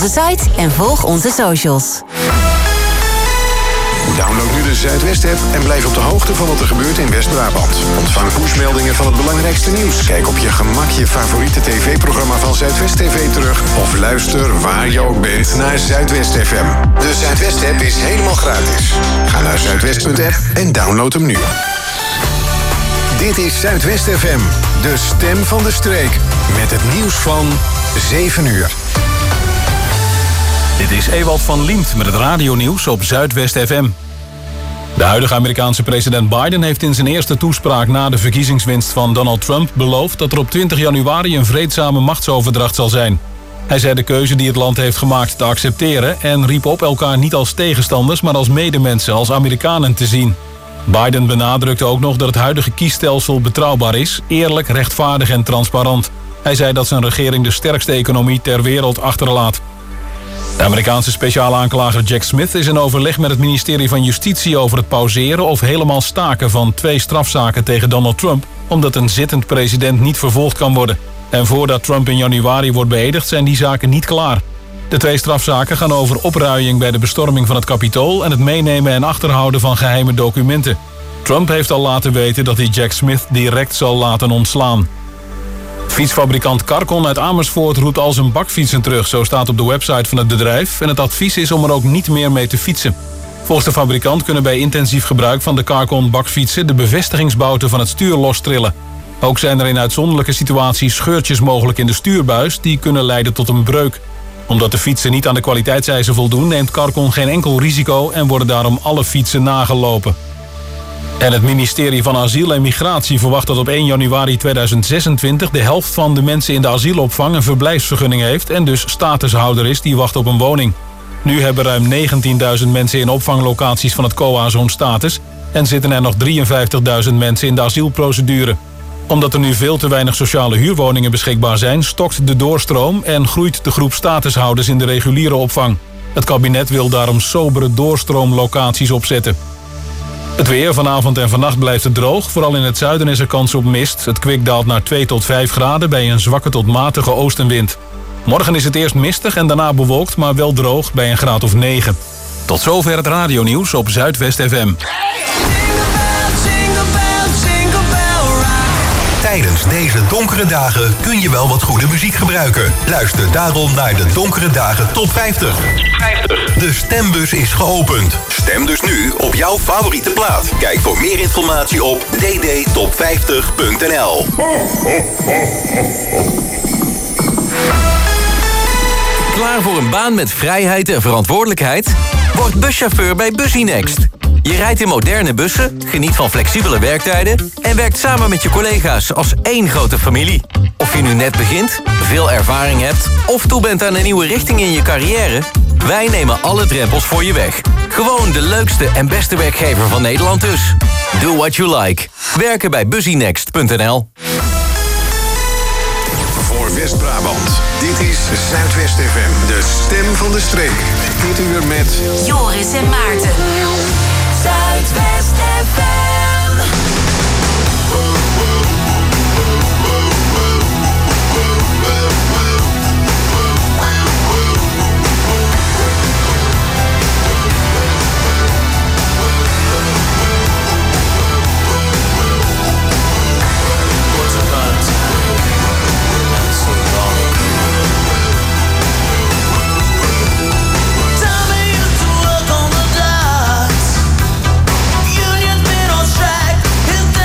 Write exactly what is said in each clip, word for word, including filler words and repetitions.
onze site en volg onze socials. Download nu de Zuidwest-app en blijf op de hoogte van wat er gebeurt in West-Brabant. Ontvang pushmeldingen van het belangrijkste nieuws. Kijk op je gemak je favoriete tv-programma van Zuidwest T V terug. Of luister waar je ook bent naar Zuidwest F M. De Zuidwest-app is helemaal gratis. Ga naar zuidwest punt app en download hem nu. Dit is Zuidwest F M, de stem van de streek. Met het nieuws van zeven uur. Dit is Ewald van Liemt met het radionieuws op Zuidwest F M. De huidige Amerikaanse president Biden heeft in zijn eerste toespraak na de verkiezingswinst van Donald Trump beloofd dat er op twintig januari een vreedzame machtsoverdracht zal zijn. Hij zei de keuze die het land heeft gemaakt te accepteren en riep op elkaar niet als tegenstanders, maar als medemensen, als Amerikanen te zien. Biden benadrukte ook nog dat het huidige kiesstelsel betrouwbaar is, eerlijk, rechtvaardig en transparant. Hij zei dat zijn regering de sterkste economie ter wereld achterlaat. De Amerikaanse speciale aanklager Jack Smith is in overleg met het ministerie van Justitie over het pauzeren of helemaal staken van twee strafzaken tegen Donald Trump, omdat een zittend president niet vervolgd kan worden. En voordat Trump in januari wordt beëdigd zijn die zaken niet klaar. De twee strafzaken gaan over opruiing bij de bestorming van het Capitool en het meenemen en achterhouden van geheime documenten. Trump heeft al laten weten dat hij Jack Smith direct zal laten ontslaan. Fietsfabrikant Carcon uit Amersfoort roept al zijn bakfietsen terug, zo staat op de website van het bedrijf. En het advies is om er ook niet meer mee te fietsen. Volgens de fabrikant kunnen bij intensief gebruik van de Carcon bakfietsen de bevestigingsbouten van het stuur lostrillen. Ook zijn er in uitzonderlijke situaties scheurtjes mogelijk in de stuurbuis die kunnen leiden tot een breuk. Omdat de fietsen niet aan de kwaliteitseisen voldoen, neemt Carcon geen enkel risico en worden daarom alle fietsen nagelopen. En het ministerie van Asiel en Migratie verwacht dat op één januari tweeduizend zesentwintig de helft van de mensen in de asielopvang een verblijfsvergunning heeft en dus statushouder is die wacht op een woning. Nu hebben ruim negentienduizend mensen in opvanglocaties van het C O A zo'n status en zitten er nog drieënvijftigduizend mensen in de asielprocedure. Omdat er nu veel te weinig sociale huurwoningen beschikbaar zijn, stokt de doorstroom en groeit de groep statushouders in de reguliere opvang. Het kabinet wil daarom sobere doorstroomlocaties opzetten. Het weer, vanavond en vannacht blijft het droog. Vooral in het zuiden is er kans op mist. Het kwik daalt naar twee tot vijf graden bij een zwakke tot matige oostenwind. Morgen is het eerst mistig en daarna bewolkt, maar wel droog bij een graad of negen. Tot zover het radionieuws op Zuidwest F M. Tijdens deze donkere dagen kun je wel wat goede muziek gebruiken. Luister daarom naar de Donkere Dagen Top vijftig. De stembus is geopend. Stem dus nu op jouw favoriete plaat. Kijk voor meer informatie op d d top vijftig punt n l. Klaar voor een baan met vrijheid en verantwoordelijkheid? Word buschauffeur bij Busynext. Je rijdt in moderne bussen, geniet van flexibele werktijden en werkt samen met je collega's als één grote familie. Of je nu net begint, veel ervaring hebt of toe bent aan een nieuwe richting in je carrière, wij nemen alle drempels voor je weg. Gewoon de leukste en beste werkgever van Nederland dus. Do what you like. Werken bij busynext punt n l. Voor West-Brabant, dit is Zuidwest F M, de stem van de streek. Dit uur met Joris en Maarten. Zuidwest F M. Unions been on strike. Is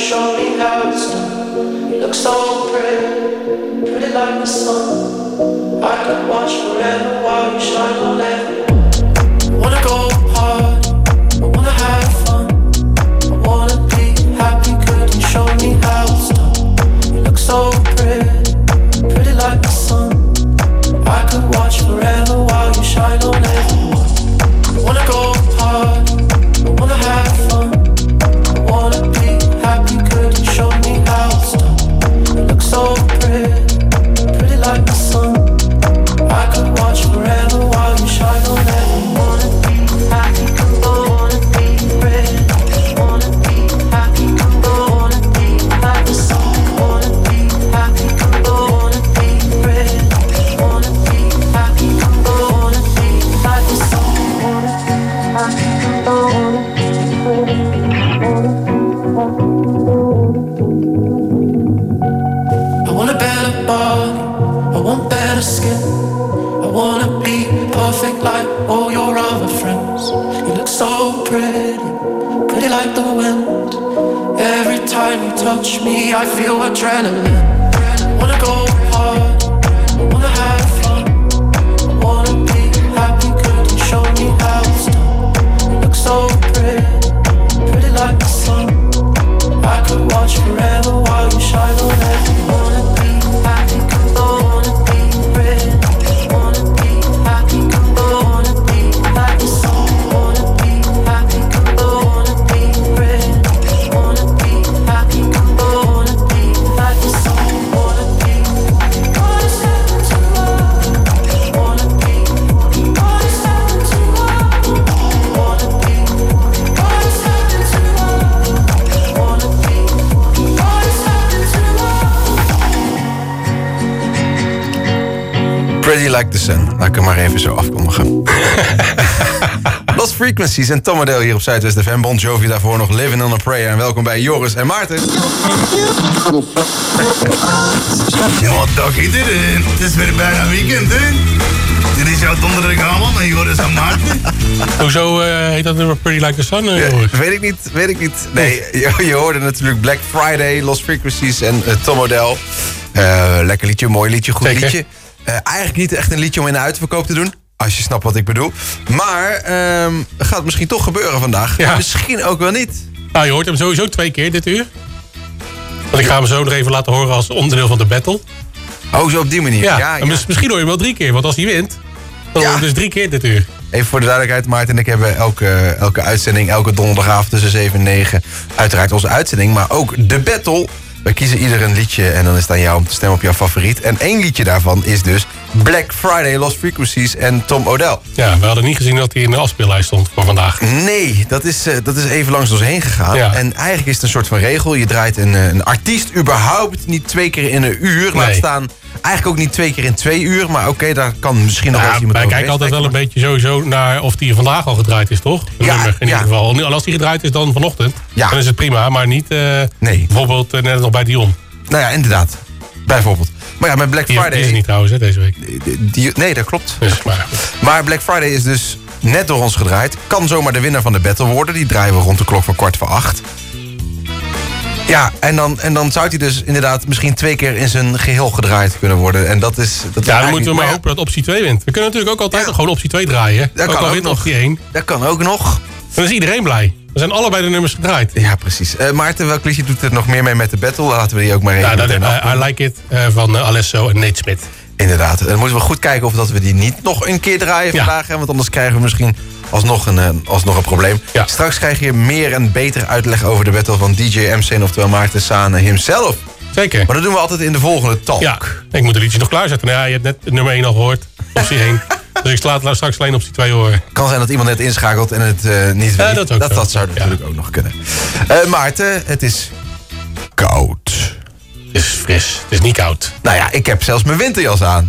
show me how it's done. You look so pretty, pretty like the sun. I could watch forever while you shine on everyone. I wanna go hard, I wanna have fun. I wanna be happy, could you show me how it's done? You look so pretty, pretty like the sun. I could watch forever while you shine on everyone. I wanna go hard, I wanna have fun. I wanna be happy, could you show me how it's done? You look so pretty, pretty like the sun. I could watch forever while you shine on everyone. Wanna be happy, come go, wanna be pretty. Wanna be happy, come go, wanna be like the sun. Wanna be happy, come go, wanna be pretty. Wanna be happy, come go, wanna be like the sun. Wanna be happy, come go, wanna be pretty. I want a better body, I want better skin. I wanna be perfect like all your other friends. You look so pretty, pretty like the wind. Every time you touch me, I feel adrenaline. I wanna go hard, I wanna have fun. I wanna be happy, could you show me how it's done? You look so pretty, pretty like the sun. I could watch forever while you shine on everyone. Wanna be happy, come go, wanna be pretty. Wanna be happy, come go, wanna be like the sun. Wanna be happy, come go, wanna be pretty. Wanna be happy, come go, wanna be like the sun. Wanna be what is happening to love? Wanna be what is happening to love? Wanna be what is happening to love? Wanna be what is happening to love? Pretty like the sun. Laat ik hem maar even zo afkondigen. Lost Frequencies en Tom Odell hier op Zuidwest F M. Bon Jovi daarvoor nog Living on a Prayer. En welkom bij Joris en Maarten. Wat dag iedereen. Het is weer bijna weekend, hè? Dit is jouw donderdagavond met Joris en Maarten. Hoezo uh, heet dat nummer Pretty Like the Sun? Uh, Ja, weet ik niet, weet ik niet. Nee, je, je hoorde natuurlijk Black Friday, Lost Frequencies en uh, Tom Odell. Uh, lekker liedje, mooi liedje, goed Zeker. liedje. Uh, eigenlijk niet echt een liedje om in de uitverkoop te doen. Als je snapt wat ik bedoel. Maar um, gaat het misschien toch gebeuren vandaag. Ja. Misschien ook wel niet. Nou, je hoort hem sowieso twee keer dit uur. Want ik ga hem zo nog even laten horen als onderdeel van de battle. Oh, zo op die manier. Ja, Ja, en ja. mis- misschien hoor je hem wel drie keer. Want als hij wint, dan Ja. hoor je hem dus drie keer dit uur. Even voor de duidelijkheid, Maarten en ik hebben elke, elke uitzending, elke donderdagavond tussen zeven en negen... uiteraard onze uitzending, maar ook de battle. Wij kiezen ieder een liedje en dan is het aan jou om te stemmen op jouw favoriet. En één liedje daarvan is dus Black Friday, Lost Frequencies en Tom Odell. Ja, we hadden niet gezien dat hij in de afspeellijst stond voor vandaag. Nee, dat is, uh, dat is even langs ons heen gegaan. Ja. En eigenlijk is het een soort van regel. Je draait een, uh, een artiest überhaupt niet twee keer in een uur. Laat Nee. staan, eigenlijk ook niet twee keer in twee uur. Maar oké, daar kan misschien nog wel eens Ja, iemand wij over kijken altijd wel een meespreken. beetje sowieso naar of die vandaag al gedraaid is, toch? Een Ja, nummer in ja. ieder geval. En als die gedraaid is dan vanochtend, Ja. dan is het prima. Maar niet uh, Nee. bijvoorbeeld uh, net als nog bij Dion. Nou ja, inderdaad. Bijvoorbeeld. Maar ja, met Black Die, Friday... die is er niet trouwens, hè, deze week. Die- die- nee, dat klopt. Dus, maar, goed. Maar Black Friday is dus net door ons gedraaid. Kan zomaar de winnaar van de battle worden. Die draaien we rond de klok van kwart voor acht. Ja, en dan, en dan zou hij dus inderdaad misschien twee keer in zijn geheel gedraaid kunnen worden. En dat is... Dat is Ja, dan eigenlijk moeten we niet- maar ja, hopen dat optie twee wint. We kunnen natuurlijk ook altijd Ja. nog gewoon optie twee draaien. Dat ook kan al ook wint nog. optie één. Dat kan ook nog. Dan is iedereen blij. We zijn allebei de nummers gedraaid. Ja, precies. Uh, Maarten, welk liedje doet er nog meer mee met de battle? Laten we die ook maar even Ja, dat, meteen uh, afdoen. I Like It uh, van uh, Alesso en Nate Smith. Inderdaad. Dan moeten we goed kijken of dat we die niet nog een keer draaien Ja. vandaag. Hè? Want anders krijgen we misschien alsnog een, uh, alsnog een probleem. Ja. Straks krijg je meer en beter uitleg over de battle van D J M C, oftewel Maarten Sane himself. Zeker. Maar dat doen we altijd in de volgende talk. Ja, ik moet de liedjes nog klaarzetten. Nou ja, je hebt net nummer één al gehoord. Optie één. Dus ik sla het straks alleen optie twee horen. Kan zijn dat iemand net inschakelt en het uh, niet Ja, weet. dat ook dat, zo. dat zou Ja. natuurlijk ook nog kunnen. Uh, Maarten, het is koud. Het is fris. Het is niet koud. Nou ja, ik heb zelfs mijn winterjas aan.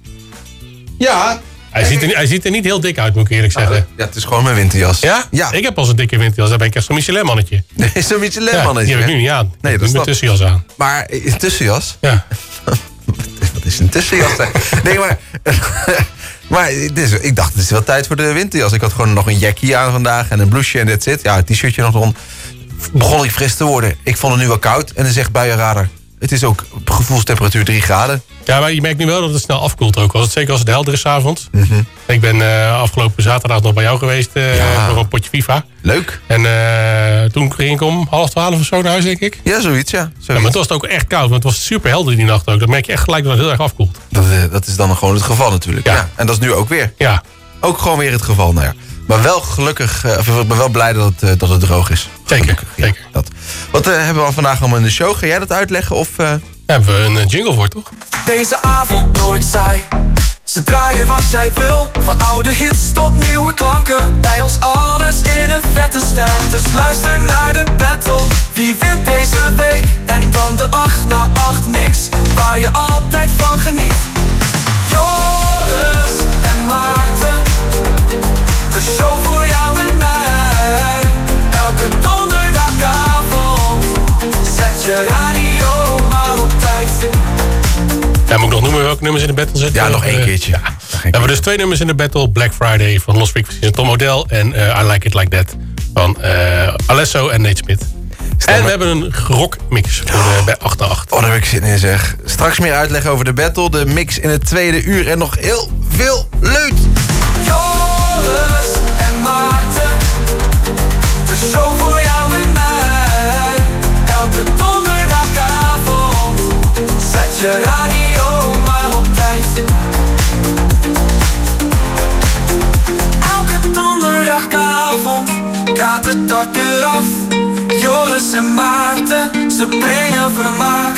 Ja. Hij ziet, er, hij ziet er niet heel dik uit, moet ik eerlijk zeggen. Ja, het is gewoon mijn winterjas. Ja? Ja. Ik heb pas een dikke winterjas. Daar ben ik echt zo'n Michelin-mannetje. Is een beetje Ja, lemannetje. die heb ik nu niet aan. Nee, ik dat heb snap mijn tussenjas aan. Maar een tussenjas? Ja. Wat is een tussenjas? Nee, maar... maar dit is, ik dacht, het is wel tijd voor de winterjas. Ik had gewoon nog een jackie aan vandaag en een blouseje en that's it. Ja, een t-shirtje nog rond. begon ik fris te worden. Ik vond het nu wel koud en dan zegt buienradar... het is ook gevoelstemperatuur drie graden. Ja, maar je merkt nu wel dat het snel afkoelt ook. Als het, zeker als het helder is 's avonds. Mm-hmm. Ik ben uh, afgelopen zaterdag nog bij jou geweest. Uh, Ja. Nog een potje FIFA. Leuk. En uh, toen ging ik om half twaalf of zo naar huis, denk ik. Ja, zoiets, ja. Zoiets. Ja, maar het was ook echt koud. Want het was super helder die nacht ook. Dat merk je echt gelijk dat het heel erg afkoelt. Dat, uh, dat is dan gewoon het geval natuurlijk. Ja. Ja. En dat is nu ook weer. Ja. Ook gewoon weer het geval, nou ja. Maar wel gelukkig, uh, of ik ben wel blij dat het, uh, dat het droog is. Zeker, Gelukkig, ja, zeker. Dat. Wat uh, hebben we vandaag allemaal in de show? Ga jij dat uitleggen? Of, uh... Daar hebben we een uh, jingle voor, toch? Deze avond nooit saai. Ze draaien wat jij wil. Van oude hits tot nieuwe klanken. Bij ons alles in een vette stijl. Dus luister naar de battle. Wie wint deze week? En dan de acht na acht mix. Waar je altijd van geniet. Joris en Maarten. De show voor jou en mij. Elke donderdagavond. Zet je radio maar op tijd. Ja, moet ik nog noemen welke nummers in de battle zitten? Ja, nog één Uh, keertje. Ja. Nog één We hebben keer. dus twee nummers in de battle. Black Friday van Lost Frequencies en Tom Odell. En uh, I Like It Like That van uh, Alesso en Nate Smith. En we hebben een rockmix voor de, bij acht na acht. Oh, daar heb ik zin in, zeg. Straks meer uitleg over de battle, de mix in het tweede uur... en nog heel veel leut. Joris en Maarten. De show voor jou en mij. Elke donderdagavond. Zet je radio maar op tijd. Elke donderdagavond gaat het dak eraf. Joris en Maarten, ze brengen vermaak.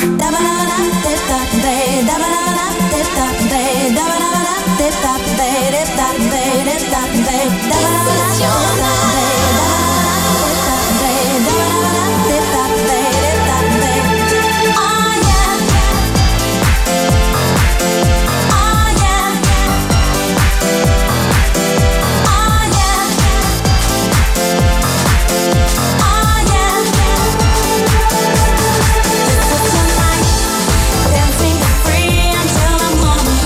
Dancing free until the morning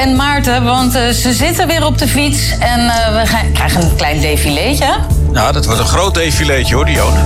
en Maarten, want uh, ze zitten weer op de fiets en uh, we gaan, krijgen een klein defileetje. Ja, dat wordt een groot defileetje hoor, Dionne.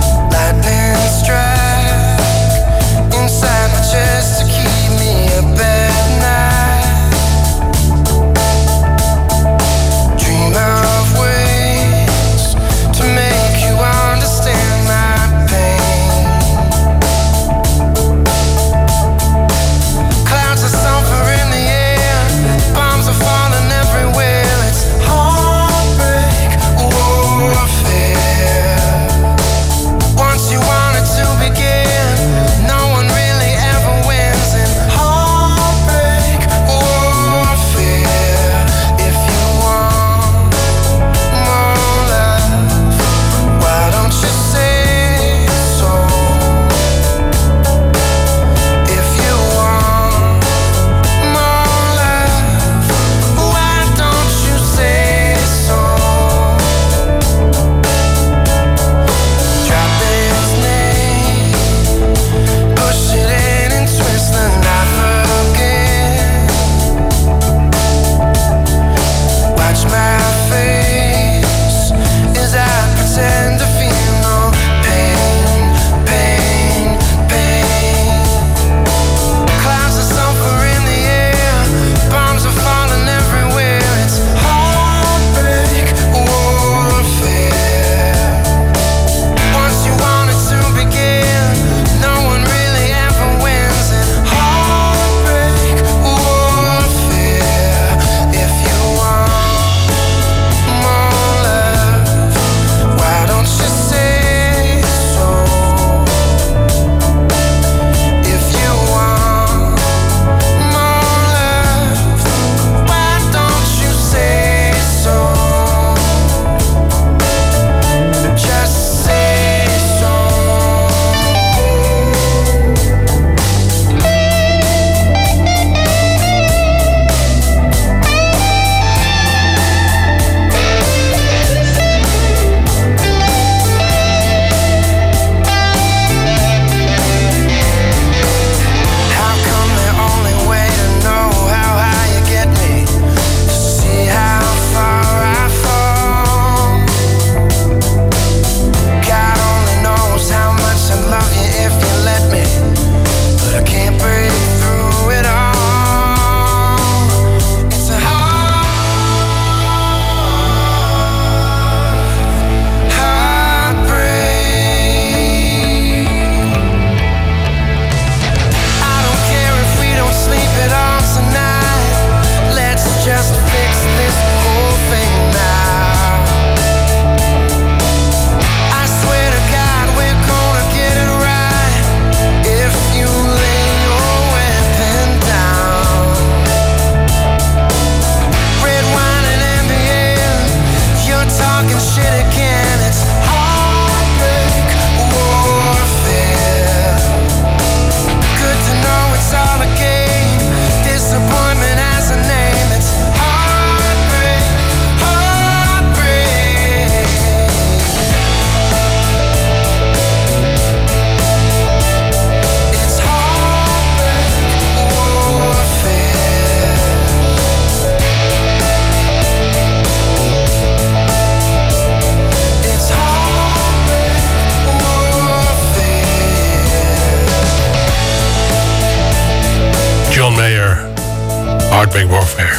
Heartbreak Warfare.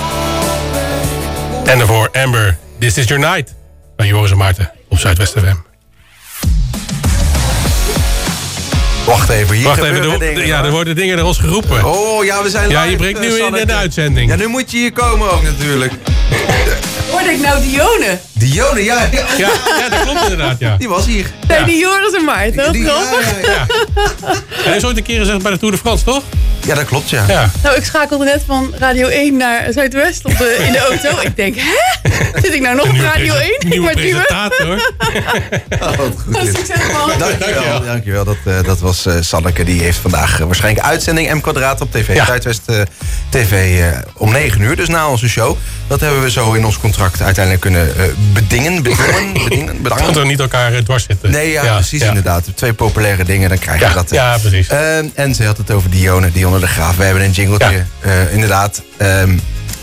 En daarvoor Amber, This Is Your Night. Bij Joris en Maarten op Zuidwest F M. Wacht even, hier Wacht even, gebeuren de, dingen. Ja, er worden dingen naar ons geroepen. Oh, ja, we zijn Ja, live, je breekt nu uh, in Sanneke. de uitzending. Ja, nu moet je hier komen ook natuurlijk. Hoorde ik nou Dionne? Dionne, ja. Ja, ja, ja dat klopt inderdaad, ja. Die was hier. Nee, die Joris en Maarten, Die- grappig. ja, ja, Hij is ooit een keer gezegd bij de Tour de France, toch? Ja, dat klopt, ja. Ja. Nou, ik schakelde net van Radio één naar Zuidwest op de, in de auto. Ik denk, hè? Zit ik nou nog op Radio één? Ik Nieuwe word nieuwe. presentator. Oh, wat goed. Dat is succes, man. Dankjewel, dankjewel. Dat, uh, dat was uh, Sanneke. Die heeft vandaag uh, waarschijnlijk uitzending M Kwadraat op tv. Ja. Zuidwest uh, T V uh, om negen uur, dus na onze show. Dat hebben we zo in ons contract uiteindelijk kunnen uh, bedingen. Bedingen, bedingen, bedanken. Dat we niet elkaar uh, dwars zitten. Nee, ja, precies, ja. inderdaad. Twee populaire dingen, dan krijg je Ja, dat. uh. ja, precies. Uh, en ze had het over Dionne, Dionne de Graaf. We hebben een jingletje, Ja. uh, inderdaad. Um,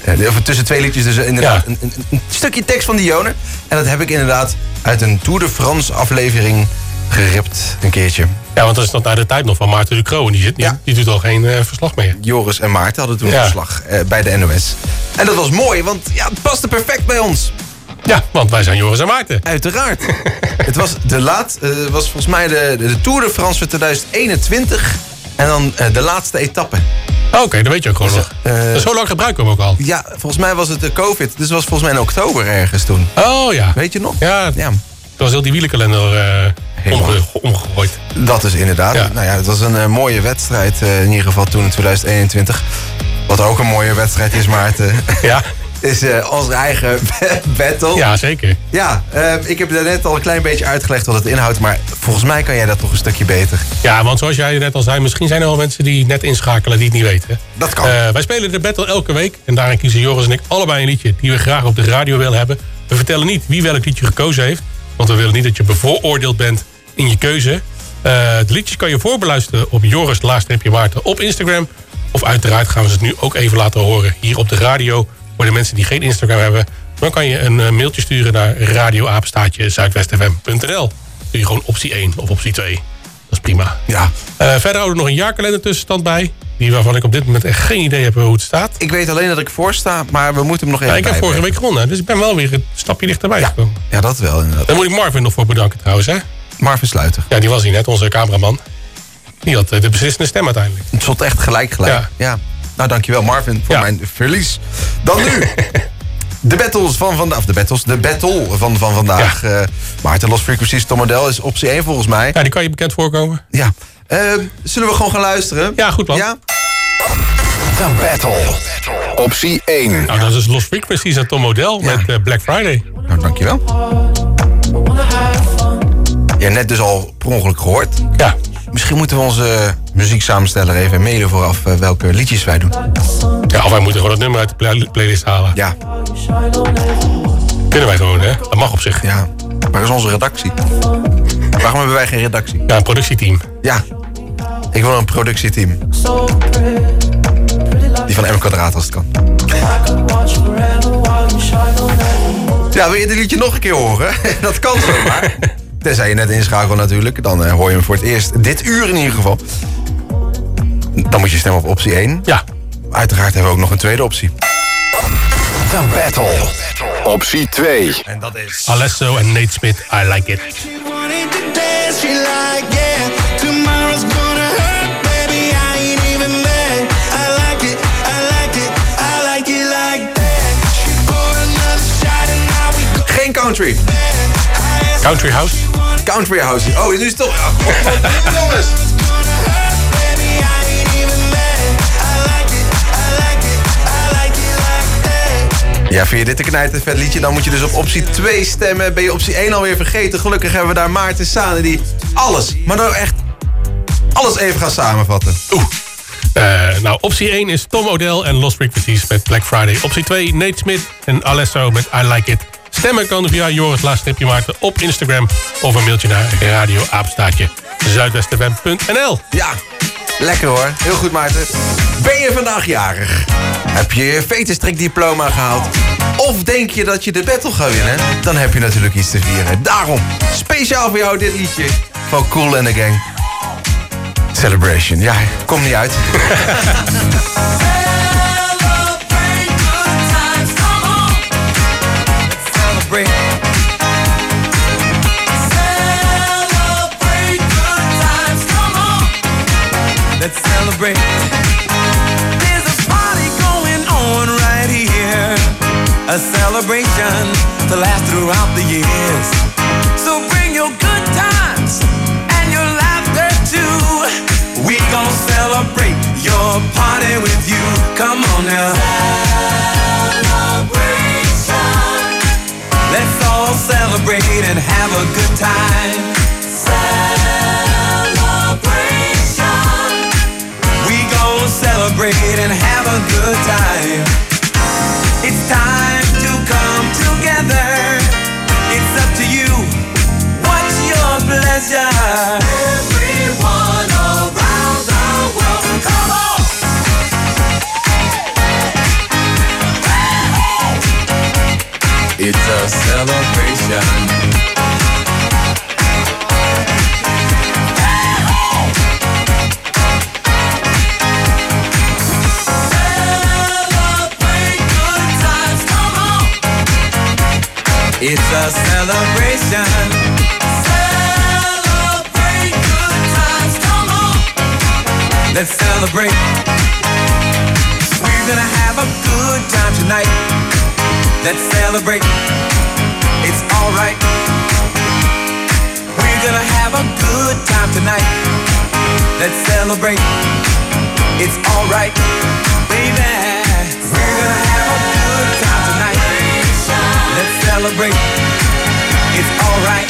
Uh, tussen twee liedjes dus inderdaad ja. een, een, een stukje tekst van Dionne. En dat heb ik inderdaad uit een Tour de France aflevering geript een keertje. Ja, want dat is dat uit de tijd nog van Maarten Ducrot. En die, zit, die, ja. die doet al geen uh, verslag meer. Joris en Maarten hadden toen ja. een verslag uh, bij de N O S. En dat was mooi, want ja, het paste perfect bij ons. Ja, want wij zijn Joris en Maarten. Uiteraard. Het was de laat, uh, was volgens mij de, de Tour de France van tweeduizend eenentwintig. En dan uh, de laatste etappe. Oké, okay, dat weet je ook gewoon dus, nog. Uh, zo lang gebruiken we hem ook al. Ja, volgens mij was het de COVID. Dus het was volgens mij in oktober ergens toen. Oh ja. Weet je nog? Ja, ja. Toen was heel die wielerkalender uh, omge omgegooid. Dat is inderdaad. Ja. Nou ja, het was een uh, mooie wedstrijd uh, in ieder geval toen in tweeduizend eenentwintig. Wat ook een mooie wedstrijd is, Maarten. Ja. Is uh, onze eigen battle. Ja, zeker. Ja, uh, ik heb net al een klein beetje uitgelegd wat het inhoudt. Maar volgens mij kan jij dat toch een stukje beter. Ja, want zoals jij net al zei, misschien zijn er wel mensen die net inschakelen die het niet weten. Dat kan. Uh, wij spelen de battle elke week. En daarin kiezen Joris en ik allebei een liedje die we graag op de radio willen hebben. We vertellen niet wie welk liedje gekozen heeft. Want we willen niet dat je bevooroordeeld bent in je keuze. Uh, de liedjes kan je voorbeluisteren op Joris Laagstreepje Maarten op Instagram. Of uiteraard gaan we ze het nu ook even laten horen hier op de radio. Voor de mensen die geen Instagram hebben, dan kan je een uh, mailtje sturen naar radioapenstaatje zuidwestfm punt n l. Doe je gewoon optie één of optie twee. Dat is prima. Ja. Uh, verder houden we nog een jaarkalender tussenstand bij. Die waarvan ik op dit moment echt geen idee heb hoe het staat. Ik weet alleen dat ik voor sta, maar we moeten hem nog even ja, ik heb vorige week gewonnen, dus ik ben wel weer een stapje dichterbij ja. gekomen. Ja, dat wel inderdaad. Daar moet ik Marvin nog voor bedanken trouwens, hè? Marvin Sluiter. Ja, die was hier net, onze cameraman. Die had de beslissende stem uiteindelijk. Het stond echt gelijk gelijk. Ja. ja. Nou, dankjewel Marvin voor ja. mijn verlies. Dan nu. De battles van vandaag. Of de battles. De battle van, van vandaag. Ja. Uh, Maarten Lost Frequencies Tom Model is optie één volgens mij. Ja, die kan je bekend voorkomen. Ja. Uh, zullen we gewoon gaan luisteren? Ja, goed plan. Ja. The battle. Optie één. Nou, dat is Lost Frequencies en Tom Model ja. met uh, Black Friday. Nou, dankjewel. Ja, net dus al per ongeluk gehoord. Ja. Misschien moeten we onze muzieksamensteller even mailen vooraf uh, welke liedjes wij doen. Ja, of wij moeten gewoon het nummer uit de play playlist halen. Ja. Kunnen wij gewoon, hè? Dat mag op zich. Ja. Waar is onze redactie? Waarom hebben wij geen redactie? Ja, een productieteam. Ja. Ik wil een productieteam. Die van M kwadraat als het kan. Ja, wil je dit liedje nog een keer horen? Dat kan zomaar. Tenzij je net inschakelt natuurlijk. Dan uh, hoor je hem voor het eerst. Dit uur in ieder geval. Dan moet je stemmen op optie één. Ja. Uiteraard hebben we ook nog een tweede optie. The battle. Optie twee. En dat is... Alesso en Nate Smith, I Like It. Geen country. Country House? Country House. Oh, nu is het toch... Jongens. Ja, vind je dit een knijter vet liedje? Dan moet je dus op optie twee stemmen. Ben je optie één alweer vergeten? Gelukkig hebben we daar Maarten Sane die alles, maar nou echt alles even gaat samenvatten. Oeh. Uh, nou, optie één is Tom Odell en Lost Frequencies met Black Friday. Optie twee, Nate Smith en Alesso met I Like It. Stemmen kan via Joris Laagstreepje Maarten op Instagram of een mailtje naar radioapenstaatje zuidwestfm punt n l. Ja, lekker hoor. Heel goed Maarten. Ben je vandaag jarig? Heb je je veterstrikdiploma gehaald? Of denk je dat je de battle gaat winnen? Dan heb je natuurlijk iets te vieren. Daarom, speciaal voor jou dit liedje van Kool and the Gang. Celebration. Ja, komt niet uit. Celebrate. Celebrate good times, come on. Let's celebrate. There's a party going on right here. A celebration to last throughout the years. So bring your good times and your laughter too. We gon' celebrate your party with you. Come on now. Let's all celebrate and have a good time. Celebration. We gon' celebrate and have a good time. It's time to come together. It's up to you. What's your pleasure? Everyone around the world, come on. It's a celebration. Celebrate good times, come on. Let's celebrate. We're gonna have a good time tonight. Let's celebrate. It's alright. We're gonna have a good time tonight. Let's celebrate. It's alright. Baby, we're gonna have a good time tonight. Let's celebrate. It's alright.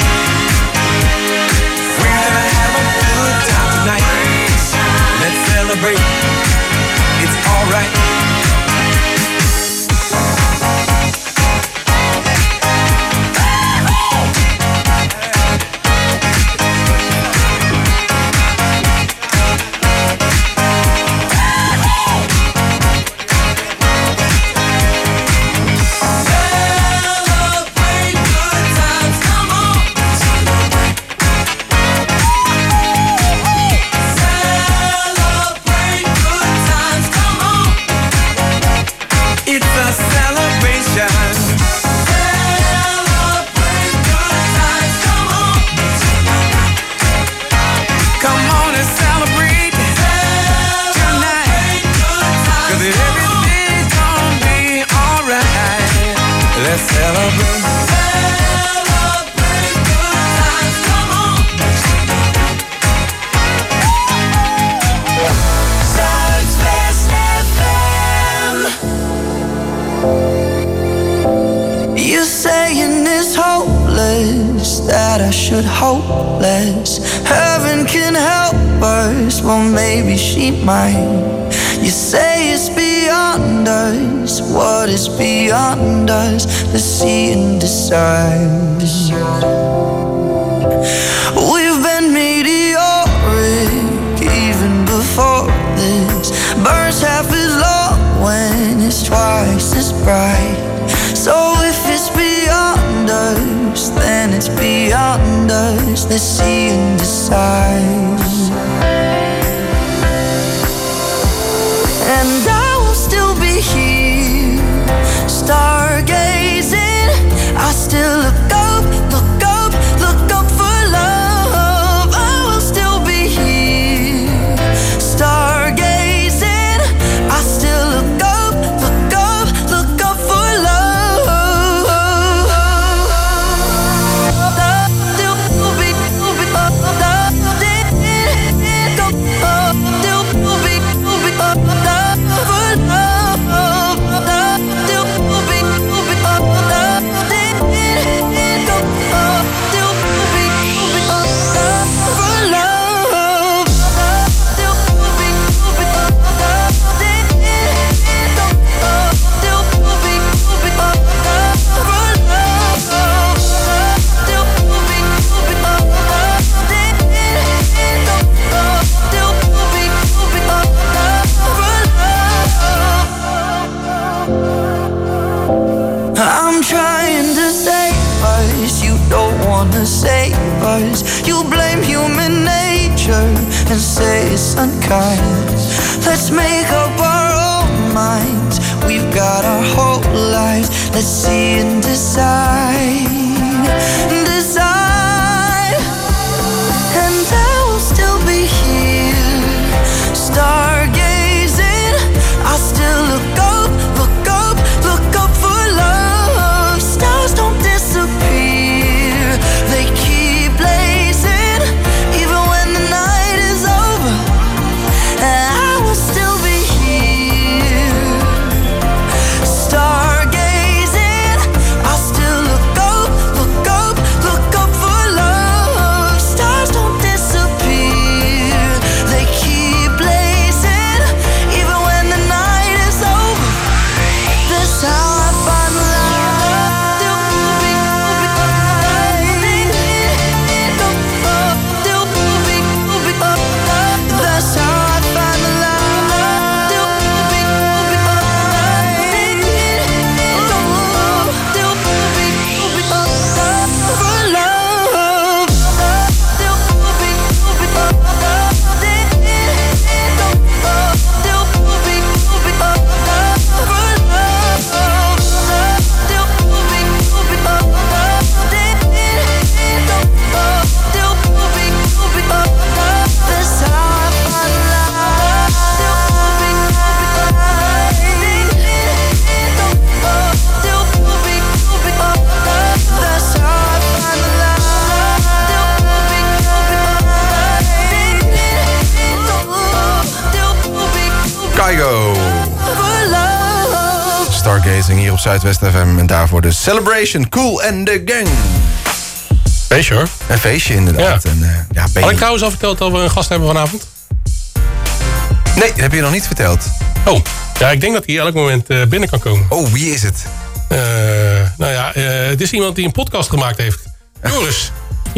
We're gonna have a good time tonight. Let's celebrate. It's alright. Hopeless, heaven can help us. Well, maybe she might. You say it's beyond us. What is beyond us? Let's see and decide. We've been meteoric even before this. Burns half as long when it's twice as bright. So if it's beyond us, then it's beyond us. Let's see and decide. And I will still be here, stargazing. I still look up, look up, look up for love. I will still be here, stargazing. I still look up, look up, look up for love. Save us. You blame human nature and say it's unkind. Let's make up our own minds. We've got our whole lives. Let's see and decide. Decide. And I will still be here, stargazing. I still look up, look up, look up for love. Stars don't disappear. They keep blazing, even when the night is over. And I will still be here, stargazing. I still look up, look up, look uitzending hier op Zuidwest F M. En daarvoor de Celebration, Cool and the Gang. Feestje hoor. Een feestje inderdaad. Ja. En, uh, ja, ben Had ik je... trouwens al verteld dat we een gast hebben vanavond? Nee, dat heb je nog niet verteld. Oh, ja, ik denk dat hij elk moment uh, binnen kan komen. Oh, wie is het? Uh, nou ja, uh, het is iemand die een podcast gemaakt heeft. Joris, je,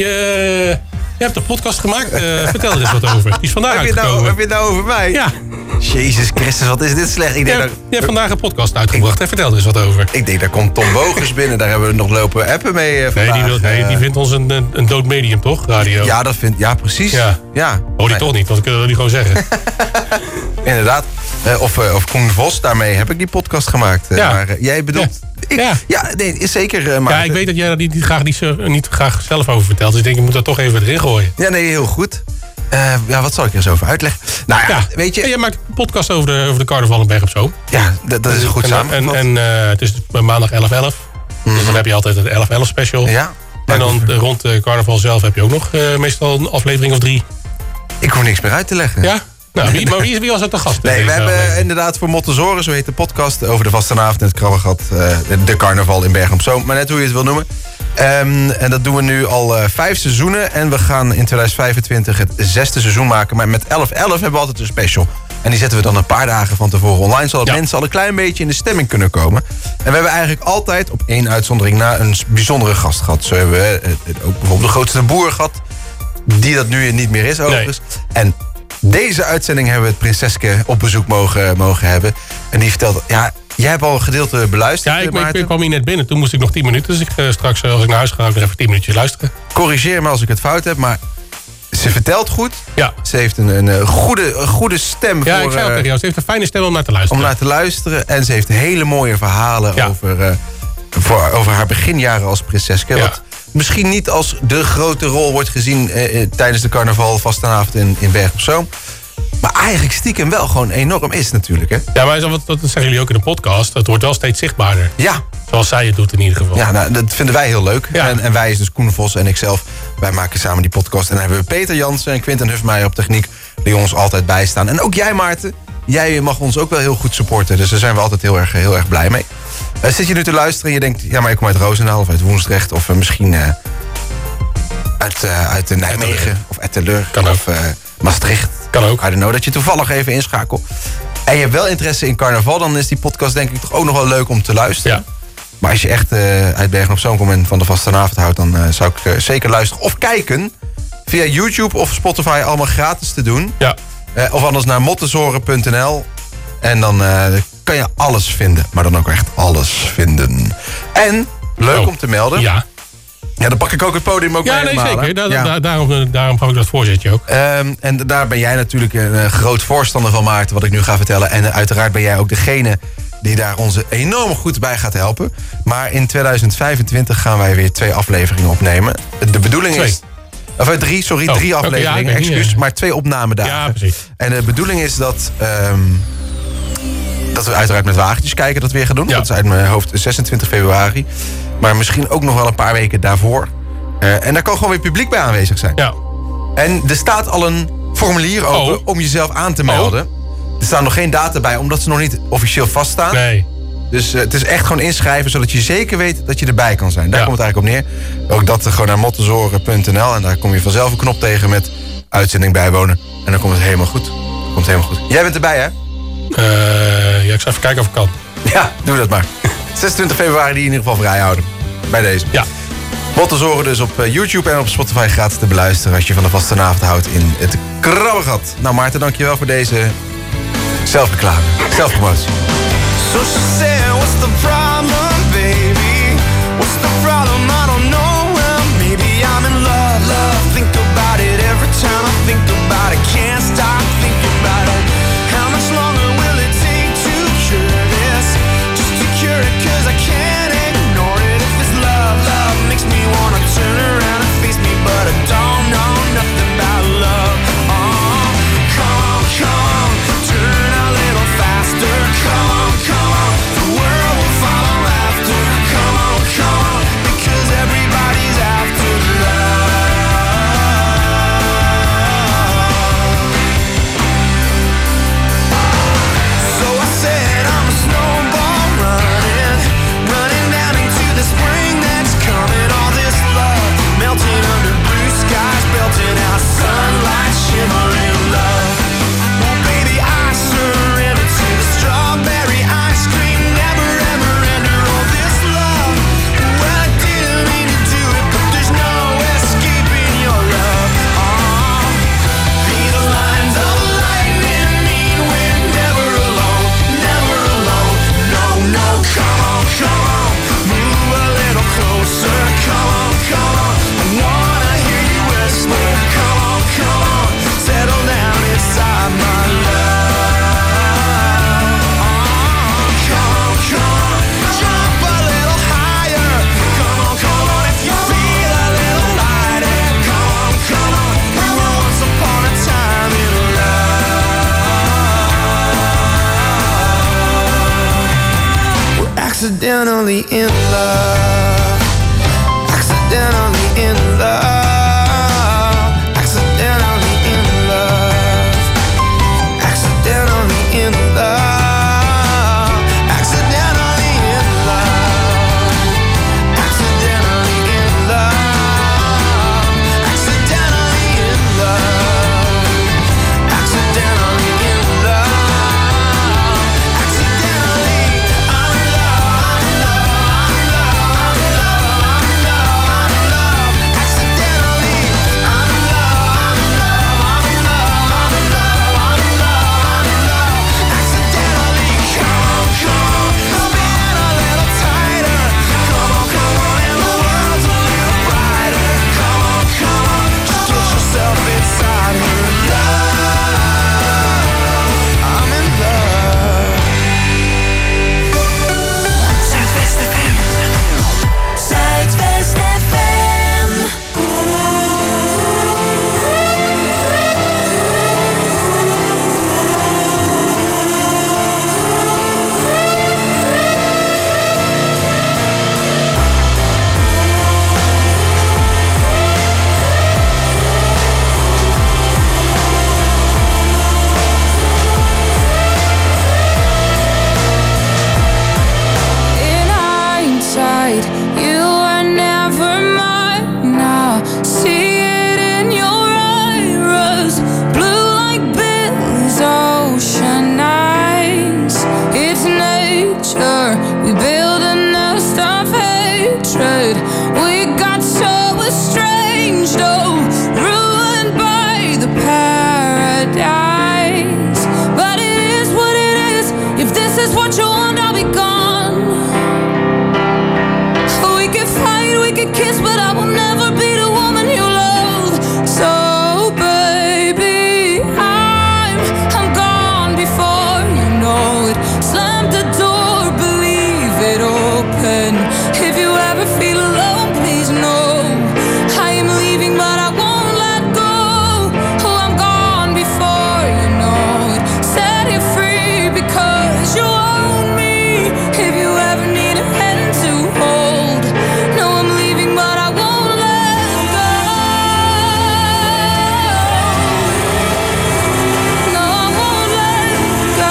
je hebt een podcast gemaakt. Uh, vertel er eens wat over. Die is vandaag heb je uitgekomen. Nou, heb je het nou over mij? Ja. Jezus Christus, wat is dit slecht. Ik je, denk hebt, dat... je hebt vandaag een podcast uitgebracht. Ik... Vertel er eens wat over. Ik denk, daar komt Tom Bogers binnen. Daar hebben we nog lopen appen mee uh, nee, die wil, nee, die vindt ons een, een, een dood medium, toch? Radio. Ja, dat vindt... Ja, precies. Ja. ja. Oh, die nee. toch niet, want ik wil die gewoon zeggen. Inderdaad. Uh, of, uh, of Koen Vos, daarmee heb ik die podcast gemaakt. Uh, ja. Maar uh, jij bedoelt... Ja. Ik, ja. ja, nee, is zeker. Uh, maar ja, ik weet dat jij daar niet, niet, graag, niet, niet graag zelf over vertelt. Dus ik denk, ik moet dat toch even erin gooien. Ja, nee, heel goed. Uh, ja, wat zal ik er eens over uitleggen? Nou ja, ja. weet je... Ja, jij maakt een podcast over de, over de carnaval in Berg op Zoom. Ja, dat, dat is goed en, samengevat. En, en uh, het is maandag elf elf. Mm-hmm. Dus dan heb je altijd het elf elf special. Ja. En dan uh, rond de carnaval zelf heb je ook nog uh, meestal een aflevering of drie. Ik hoef niks meer uit te leggen. Ja? Nou, wie, maar wie, wie was het de gast? Nee, we hebben aflevering? inderdaad voor Mottezoren, zo heet de podcast, over de vastenavond in het Krabbegat. Uh, de carnaval in Bergen op Zoom, maar net hoe je het wil noemen. Um, en dat doen we nu al uh, vijf seizoenen. En we gaan in tweeduizend vijfentwintig het zesde seizoen maken. Maar met elf elf hebben we altijd een special. En die zetten we dan een paar dagen van tevoren online. Zodat ja. mensen al een klein beetje in de stemming kunnen komen. En we hebben eigenlijk altijd op één uitzondering na een bijzondere gast gehad. Zo hebben we uh, ook bijvoorbeeld de grootste boer gehad. Die dat nu niet meer is overigens. Nee. En deze uitzending hebben we het Prinseske op bezoek mogen, mogen hebben. En die vertelt... Ja, jij hebt al een gedeelte beluisterd. Ja, ik, ik, ik kwam hier net binnen. Toen moest ik nog tien minuten. Dus ik uh, straks, als ik naar huis ga, ga ik er even tien minuutjes luisteren. Corrigeer me als ik het fout heb, maar ze vertelt goed. Ja. Ze heeft een, een, een, goede, een goede stem. Ja, voor, ik zei al tegen jou. Ze heeft een fijne stem om naar te luisteren. Om naar te luisteren. En ze heeft hele mooie verhalen ja. over, uh, voor, over haar beginjaren als Prinseske. Ja. Wat misschien niet als de grote rol wordt gezien uh, uh, tijdens de carnaval vastenavond in, in Berg op Zoom. Maar eigenlijk stiekem wel gewoon enorm is natuurlijk, hè? Ja, maar dat, dat zeggen jullie ook in de podcast. Het wordt wel steeds zichtbaarder. Ja. Zoals zij het doet in ieder geval. Ja, nou, dat vinden wij heel leuk. Ja. En, en wij is dus Koen Vos en ikzelf. Wij maken samen die podcast. En dan hebben we Peter Jansen en Quinten Hufmeijer op techniek. Die ons altijd bijstaan. En ook jij, Maarten. Jij mag ons ook wel heel goed supporten. Dus daar zijn we altijd heel erg, heel erg blij mee. Uh, zit je nu te luisteren en je denkt... Ja, maar ik kom uit Roosendaal of uit Woensdrecht. Of uh, misschien uh, uit, uh, uit uh, Nijmegen. Of Etteleur. Kan of uh, Maastricht. Kan ook. I don't know, dat je toevallig even inschakelt. En je hebt wel interesse in carnaval, dan is die podcast denk ik toch ook nog wel leuk om te luisteren. Ja. Maar als je echt uh, uit Bergen op Zoom komt en van de vastenavond houdt, dan uh, zou ik uh, zeker luisteren. Of kijken via YouTube of Spotify, allemaal gratis te doen. Ja. Uh, of anders naar mottezoren punt n l. En dan uh, kan je alles vinden. Maar dan ook echt alles vinden. En, leuk oh. om te melden. Ja. Ja, dan pak ik ook het podium ook ja, mee. Ja, nee, zeker. Da ja. da daarom, daarom gaf ik dat voorzetje ook. Um, en daar ben jij natuurlijk een uh, groot voorstander van, Maarten, wat ik nu ga vertellen. En uh, uiteraard ben jij ook degene die daar ons enorm goed bij gaat helpen. Maar in tweeduizend vijfentwintig gaan wij weer twee afleveringen opnemen. De bedoeling twee. is... Of drie, sorry, oh, drie afleveringen, okay, ja, excuus. niet, uh... Maar twee opnamedagen. Ja, precies. En de bedoeling is dat... Um, dat we uiteraard met wagentjes kijken dat weer gaan doen. Ja. Dat is uit mijn hoofd zesentwintig februari. Maar misschien ook nog wel een paar weken daarvoor. Uh, en daar kan gewoon weer publiek bij aanwezig zijn. Ja. En er staat al een formulier open oh. om jezelf aan te melden. Oh. Er staan nog geen data bij, omdat ze nog niet officieel vaststaan. Nee. Dus uh, het is echt gewoon inschrijven, zodat je zeker weet dat je erbij kan zijn. Daar ja. komt het eigenlijk op neer. Ook dat uh, gewoon naar mottezoren punt n l. En daar kom je vanzelf een knop tegen met uitzending bijwonen. En dan komt het helemaal goed. Komt helemaal goed. Jij bent erbij, hè? Uh, ja, ik zal even kijken of ik kan. Ja, doe dat maar. zesentwintig februari die in ieder geval vrij houden. Bij deze. Ja. Mottezoren dus op YouTube en op Spotify gratis te beluisteren als je van de vastenavond houdt in het Krabbegat. Nou Maarten, dankjewel voor deze zelfreclame, zelfpromotie. So she said, what's the problem, baby? What's the problem? I don't know. Well, maybe I'm in love, love. Think about it every time I think about it. Can't stop thinking about it. How much longer will it take to cure this? Just to cure it, cause I can't ignore it. If it's love, love makes me wanna turn around and face me, but I don't know nothing about love. Oh, come, come, turn a little faster. Come, come, the world will follow after. Come on, come on, Accidentally in love. Accidentally in love. Accidentally in love. Accidentally in love. Accidentally in love. Accidentally in love. Accidentally in love. Accidentally in love. Accidentally, I'm in love, I'm in love, I'm in love, I'm in love, I'm in love, I'm in love. Accidentally, I'm in love, I'm in love, I'm in love, I'm in love, I'm in love, I'm in love. Accidentally, come on, come on, spin a little tighter. Come on, come on, and the world's a little brighter. Come on, come on, just get yourself inside her. Love, I'm in love. Zuidwest F M. Zuidwest F M. In hindsight, you were never mine. Now see it in your eyes, blue like Billy's ocean eyes. It's nature. We build a nest of hatred. We got so estranged, oh, ruined by the paradise. But it is what it is. If this is what you want, I'll be gone. We could fight, we could kiss, but I will never be the woman you love. So, baby, I'm, I'm gone before you know it. Slam the door, believe it open. If you ever feel alone, please know I am leaving, but I won't let go. Oh, I'm gone before you know it. Set you free because you own me. If you ever need a hand to hold, no, I'm leaving, but I won't let go. No, I won't let go.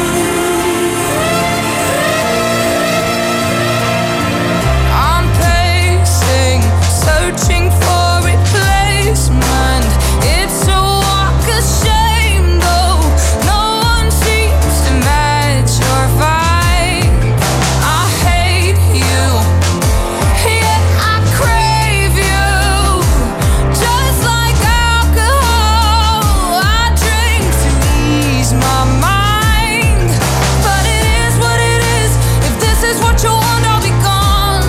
I'm pacing, searching for replacement. It's a walk of shame, though no one seems to match your vibe. I hate you, yet I crave you. Just like alcohol, I drink to ease my mind. But it is what it is. If this is what you want, I'll be gone.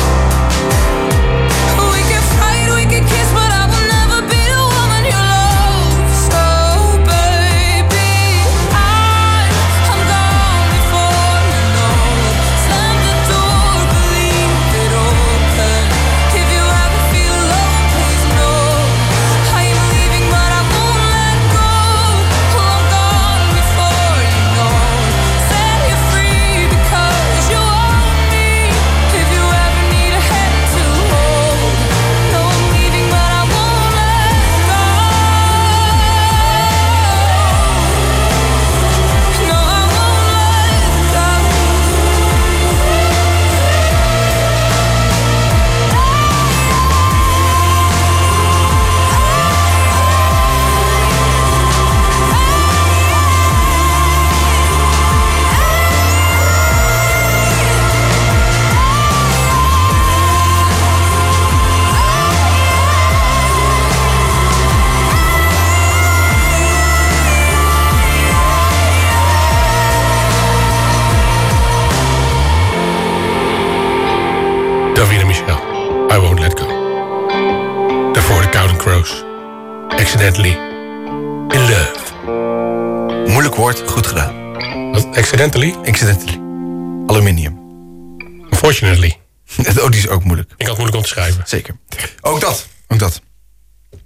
We can fight, we can kiss, but I will never be the woman you love. So, baby, I'm, I'm gone before you know it. Slam the door, believe it open. If you ever feel alone, please know I am leaving, but I won't let go. Oh, I'm gone before you know it. Set you free because you own me. If you ever need a hand to hold, no, I'm leaving, but I won't let go. No, I won't let go. Davina Michel, I Won't Let Go. Daarvoor de Counting Crows. Accidentally in love. Moeilijk woord, goed gedaan. Wat? Accidentally? Accidentally. Aluminium. Unfortunately. Oh, die is ook moeilijk. Ik had moeilijk om te schrijven. Zeker. Ook dat. Ook dat.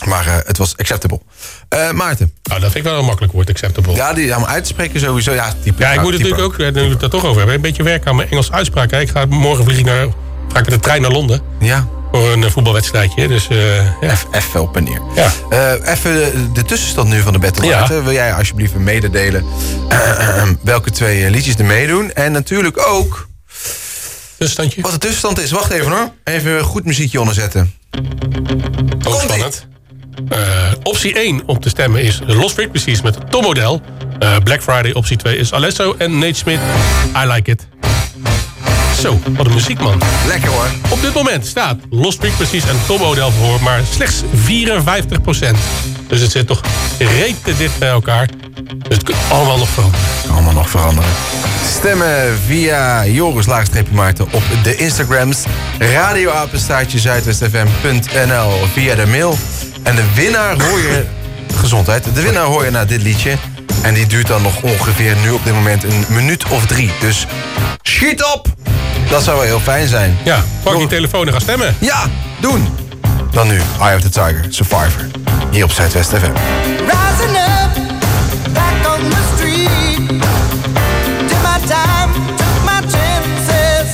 Maar uh, het was acceptable. Uh, Maarten. Nou, dat vind ik wel een makkelijk woord, acceptable. Ja, die om uit te spreken sowieso. Ja, type, ja ik moet natuurlijk ook, nu we het er toch over hebben, een beetje werken aan mijn Engelse uitspraak. Hè. Ik ga morgen vlieg ik naar, ga ik met de trein naar Londen. Ja. Voor een uh, voetbalwedstrijdje. Dus, uh, ja. Even op en neer. Ja. Uh, even de, de tussenstand nu van de Battle. Ja. Wil jij alsjeblieft mededelen uh, uh, welke twee uh, liedjes er meedoen? En natuurlijk ook... Tussenstandje? Wat de tussenstand is. Wacht even hoor. Even goed muziekje onderzetten. Ook spannend. Uh, optie één om te stemmen is Lost Frequencies met Tom Odell. Uh, Black Friday optie twee is Alesso en Nate Smith. I Like It. Zo, wat een muziek, man. Lekker hoor. Op dit moment staat Lost Frequencies en Tom Odell voor maar slechts vierenvijftig procent. Dus het zit toch rete dicht bij elkaar. Dus het kan allemaal nog veranderen. Allemaal nog veranderen. Stemmen via Joris Laagstreepje Maarten op de Instagrams. radioapenstaartje zuidwestfm punt n l via de mail. En de winnaar hoor je... Gezondheid. De winnaar hoor je na dit liedje. En die duurt dan nog ongeveer nu op dit moment een minuut of drie. Dus schiet op! Dat zou wel heel fijn zijn. Ja, pak die telefoon en ga stemmen. Ja, doen! Dan nu, Eye of the Tiger, Survivor. Hier op Zuidwest F M. Rising up, back on the street. Did my time, took my chances.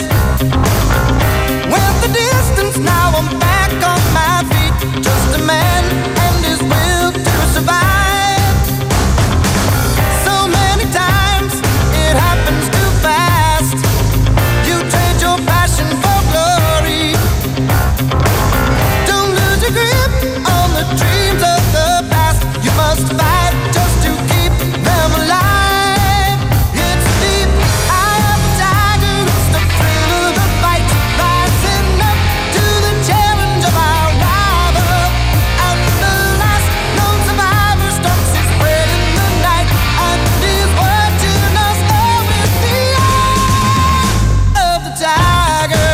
Went the distance, now I'm back on my feet. Just a man and his will to survive. So many times, it happens too fast. You trade your passion for glory. Don't lose your grip on the dreams of the past. You must fight just to keep them alive. It's deep, eye of the tiger. It's the thrill of the fight. Rising up to the challenge of our rival. And the last known survivor stalks his prey in the night. And he's watching us all with the eye of the tiger.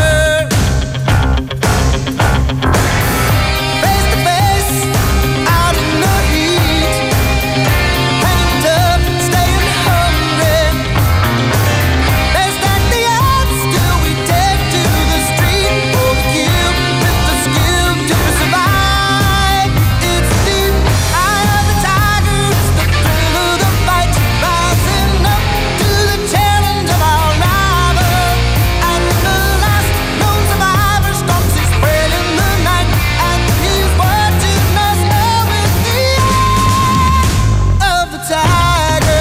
Face to face, out in the heat. Hanging tough, staying hungry. They stack the odds, still we take to the street for the kill with the skill to survive. It's deep, eye of the tiger. It's the thrill of the fight. Rising up to the challenge of our rival. And the last known survivor stalks his prey in the night. And he's watching us all with the eye of the tiger.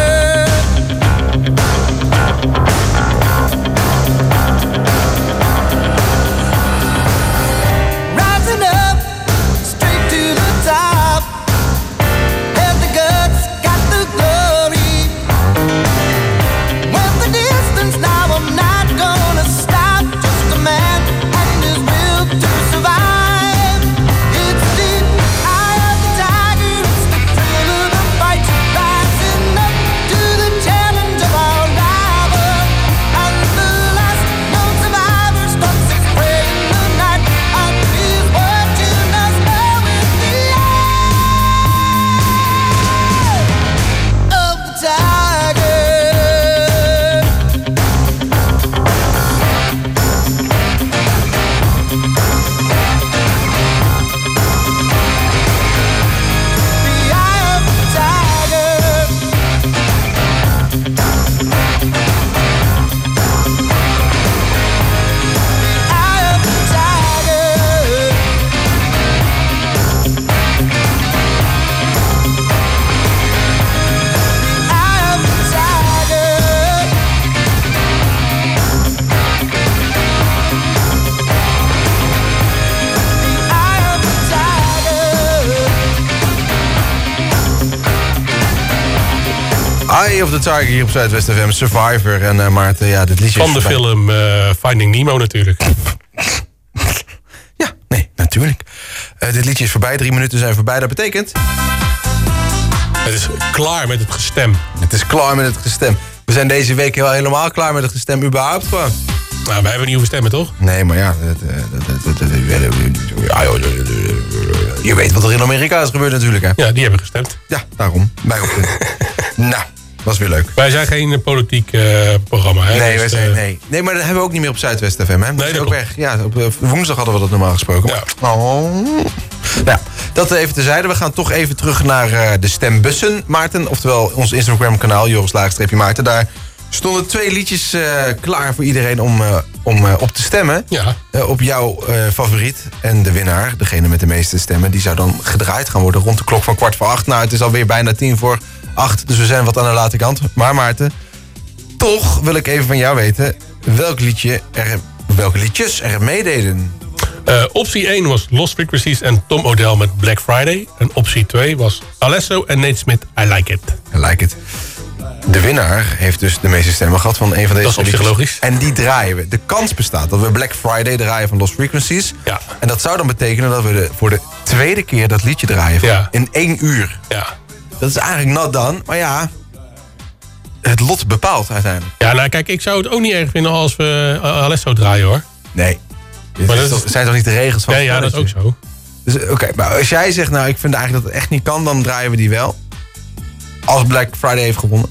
Rising up, straight to the top. Had the guts, got the glory. Went the distance, now I'm not gonna stop. Just a man and his will to survive. It's deep, eye of the tiger. It's the thrill of the fight. Rising up to the challenge of our rival. And the last known survivor stalks his prey in the night. And he's watching us all with the eye of the tiger. The eye of the tiger. Eye of the tiger. Eye of the tiger. Eye of the tiger. Eye of the Tiger hier op Zuidwest F M, Survivor. En uh, Maarten, ja, dit liedje Van is de voorbij. film uh, Finding Nemo natuurlijk. Nee, natuurlijk. Uh, dit liedje is voorbij, drie minuten zijn voorbij. Dat betekent... Het is klaar met het gestem. Het is klaar met het gestem. We zijn deze week wel helemaal klaar met het gestem, überhaupt gewoon. Nou, wij hebben niet hoeven stemmen, toch? Nee, maar ja... dat, uh, dat, dat, dat, ja, joh, je weet wat er in Amerika is gebeurd natuurlijk, hè? Ja, die hebben gestemd. Ja, daarom. Bij op Nou, was weer leuk. Wij zijn geen uh, politiek uh, programma, hè? Nee, Dus, wij zijn, uh, nee. nee, maar dat hebben we ook niet meer op Zuidwest F M, hè? Dat Nee, is dat ook klopt. weg. Ja, op uh, woensdag hadden we dat normaal gesproken. Ja. Maar, oh. Ja, Dat even terzijde. We gaan toch even terug naar uh, de stembussen, Maarten. Oftewel ons Instagram-kanaal, Joris Laagstreepje Maarten. Daar stonden twee liedjes uh, klaar voor iedereen om, uh, om uh, op te stemmen. Ja. Uh, op jouw uh, favoriet. En de winnaar, degene met de meeste stemmen, die zou dan gedraaid gaan worden rond de klok van kwart voor acht. Nou, het is alweer bijna tien voor acht, dus we zijn wat aan de late kant. Maar Maarten, toch wil ik even van jou weten welk liedje er, welke liedjes er meededen. Uh, optie één was Lost Frequencies en Tom Odell met Black Friday. En optie twee was Alesso en Nate Smith, I Like It. I Like It. De winnaar heeft dus de meeste stemmen gehad van een van deze. Dat is op zich logisch. En die draaien we. De kans bestaat dat we Black Friday draaien van Lost Frequencies. Ja. En dat zou dan betekenen dat we de, voor de tweede keer dat liedje draaien. Van Ja. In één uur. Ja. Dat is eigenlijk not done. Maar ja, het lot bepaalt uiteindelijk. Ja, nou kijk, ik zou het ook niet erg vinden als we uh, Alesso draaien, hoor. Nee. Dit Maar is dat toch, is- zijn toch niet de regels van Nee, het ja, dat is ook spelletje? zo. Dus oké, maar als jij zegt, nou, ik vind eigenlijk dat het echt niet kan, dan draaien we die wel. Als Black Friday heeft gewonnen.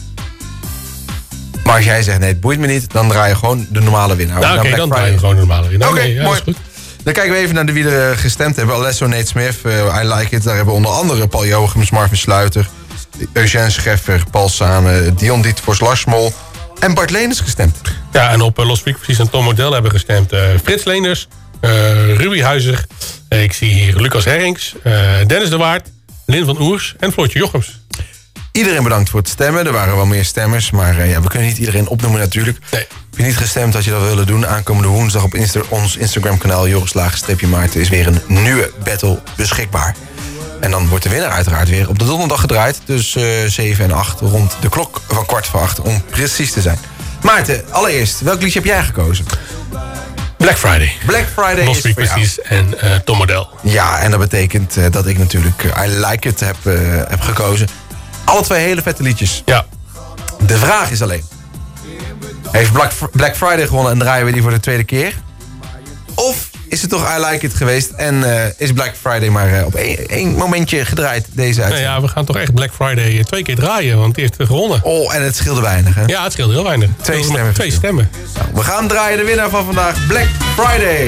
Maar als jij zegt, nee, het boeit me niet, dan draai je gewoon de normale winnaar. Nou, oké, Black dan Friday draaien we gewoon de normale winnaar. Oké, Nee, ja, dat mooi. is goed. Dan kijken we even naar de wie er gestemd hebben. Alesso, Nate Smith, uh, I Like It. Daar hebben we onder andere Paul Jochems, Marvin Sluiter, Eugène Scheffer, Paul Sane, Dion Diet voor Larsmol en Bart Leeners gestemd. Ja, en op uh, Lost Frequencies en Tom Odell hebben gestemd uh, Frits Leenders, uh, Ruby Huizer. Uh, ik zie hier Lucas Herrings, uh, Dennis de Waard, Lin van Oers en Floortje Jochems. Iedereen bedankt voor het stemmen. Er waren wel meer stemmers, maar uh, ja, we kunnen niet iedereen opnoemen natuurlijk. Nee. Heb je niet gestemd als je dat wil willen doen? Aankomende woensdag op Insta- ons Instagram-kanaal Joris Laagstreepje Maarten is weer een nieuwe battle beschikbaar. En dan wordt de winnaar uiteraard weer op de donderdag gedraaid. Dus uh, zeven en acht rond de klok van kwart voor acht om precies te zijn. Maarten, allereerst, welk liedje heb jij gekozen? Black Friday. Black Friday Lost is voor jou. Frequencies en uh, Tom Odell. Ja, en dat betekent uh, dat ik natuurlijk uh, I Like It heb, uh, heb gekozen. Alle twee hele vette liedjes. Ja. De vraag is alleen, heeft Black, Black Friday gewonnen en draaien we die voor de tweede keer? Of is het toch I Like It geweest en uh, is Black Friday maar uh, op één, één momentje gedraaid deze Nou uitzending? ja, we gaan toch echt Black Friday twee keer draaien, want die heeft gewonnen. Oh, en het scheelde weinig, hè? Ja, het scheelde heel weinig. Twee Maar stemmen. Twee stemmen. Nou, we gaan draaien de winnaar van vandaag, Black Friday.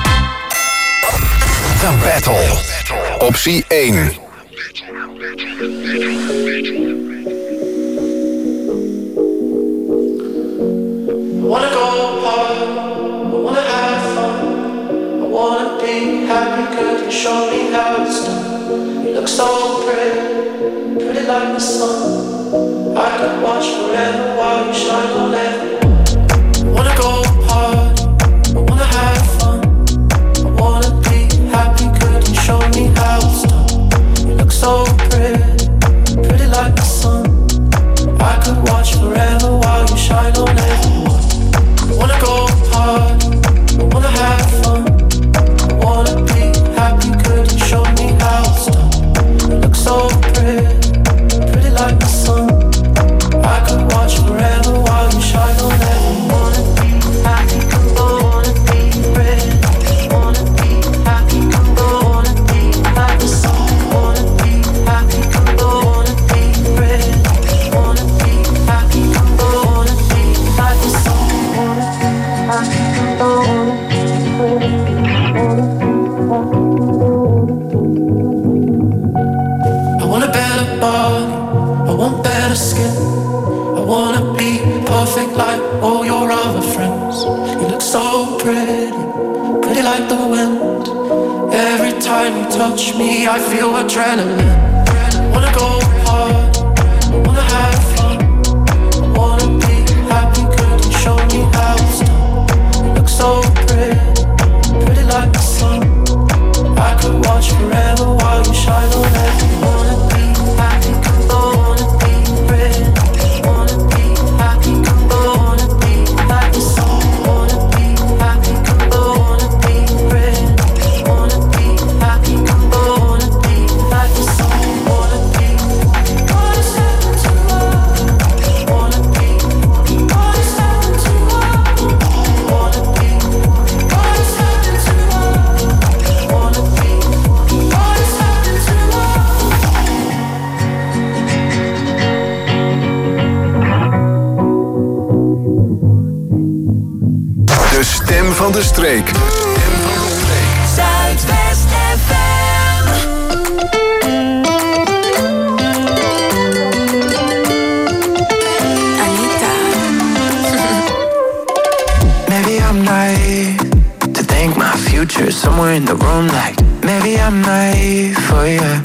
The Battle. Optie één. I wanna go hard, I wanna have fun, I wanna be happy, could you show me how it's done? You look so pretty, pretty like the sun. I could watch forever while you shine on everyone. I wanna go hard, I wanna have fun, I wanna be happy, could you show me how it's done? You look so pretty, pretty like the sun. I could watch forever while you shine on everyone. I wanna go hard, I wanna have fun, I wanna be happy, could you show me how it's done? You look so pretty, pretty like the sun. I could watch forever while you shine on everyone. Wanna be happy, come on, wanna be ready. Wanna be happy, come on, wanna be like the sun. Wanna be happy, come on, wanna be ready. Wanna be happy, come on, wanna be like the sun. I want a better body, I want better skin. I wanna be perfect like all your other friends. You look so pretty, pretty like the wind. Every time you touch me, I feel adrenaline. I wanna go hard, I wanna have fun, I wanna be happy, could you show me how it's done? You look so pretty, pretty like the sun. I could watch forever while you shine on everyone. Wanna be happy, come on, wanna be ready. Wanna be happy, come on, wanna be like the sun. Wanna be happy, come on, wanna be ready. Wanna be happy, come on, wanna be like the sun. Wanna be, what is happening to love? Wanna be, what is happening to love? Wanna be, what is happening to love? Wanna be, what is happening to love? De stem van de streek. Zuidwest F M. dumb, like maybe I'm naive for you.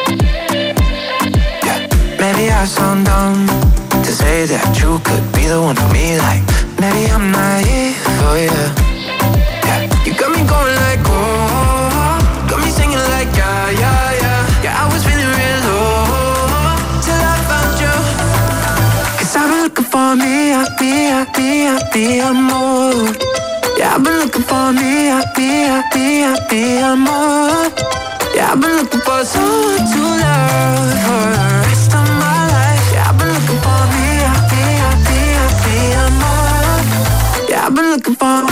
Yeah, maybe I sound dumb to say that you could be the one for me, like maybe I'm naive for you. Yeah, you got me going like oh, got me singing like yeah, yeah, yeah. Yeah, I was feeling real low till I found you. Cause I've been looking for me, I be, I be, I be a more. Yeah, I've been looking for me, I be, I be, I be a more. Yeah, I've been looking for someone to love for the rest of my life. Yeah, I've been looking for me, I be, I be, I be a more. Yeah, I've been looking for.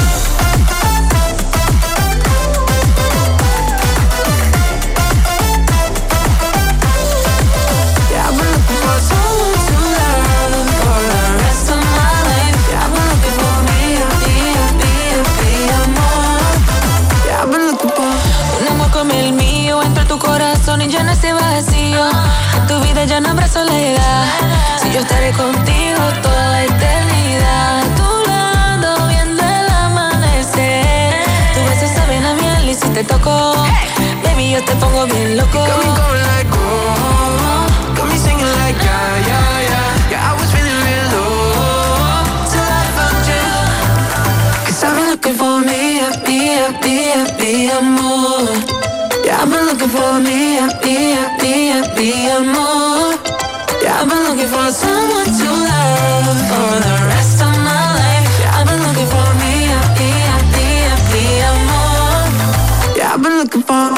Y llena ese vacío. En tu vida ya no habrá soledad. Si yo estaré contigo toda la eternidad. A tu lado viendo el amanecer. Tus besos saben a miel y si te toco, baby, yo te pongo bien loco. Got me going like oh, got me singing like yeah, yeah, yeah. Yeah, I was feeling real low till I found you. Cause I've been looking for me, I be, I be, I be amor. Yeah, I've been looking for me, I be, I be, I be amor. Yeah, I've been looking for someone to love for the rest of my life. Yeah, I've been looking for me, I be, I be, I be amor. Yeah, I've been looking for.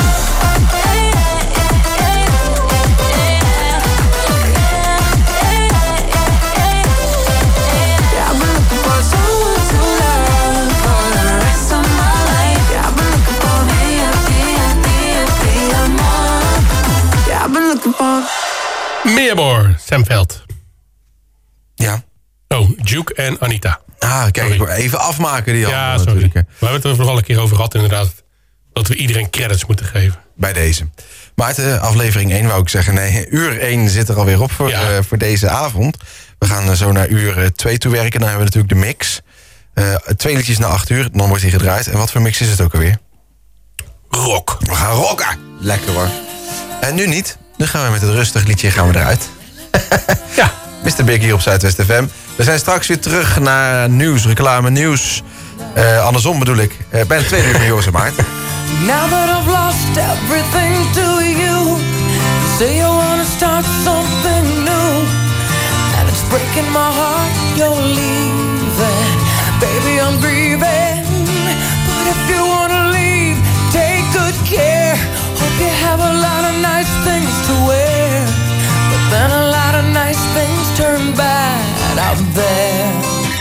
Meerboor, Sam Veld. Ja. Oh, Duke en Anita. Ah, kijk, sorry. Ik wil even afmaken die ja, handen, sorry. natuurlijk. We hebben het er al een keer over gehad inderdaad. Dat we iedereen credits moeten geven. Bij deze. Maarten, aflevering één wou ik zeggen. Nee, uur één zit er alweer op voor, ja. uh, voor deze avond. We gaan uh, zo naar uur twee toe werken. Dan hebben we natuurlijk de mix. Uh, twee liedjes na acht uur, dan wordt hij gedraaid. En wat voor mix is het ook alweer? Rock. We gaan rocken. Lekker hoor. En nu niet. Nu gaan we met het rustig liedje gaan we eruit. Ja. mister Big hier op Zuidwest F M. We zijn straks weer terug naar nieuws, reclame, nieuws. Uh, andersom bedoel ik. Uh, bij de tweede uur van Joris en Maarten. Now that I've lost everything to you, say you wanna start something new, and it's breaking my heart you're leaving. Baby, I'm grieving, but if you wanna leave, take good care. Hope you have a lot of nice things to wear, but then a lot of nice things turn bad out there.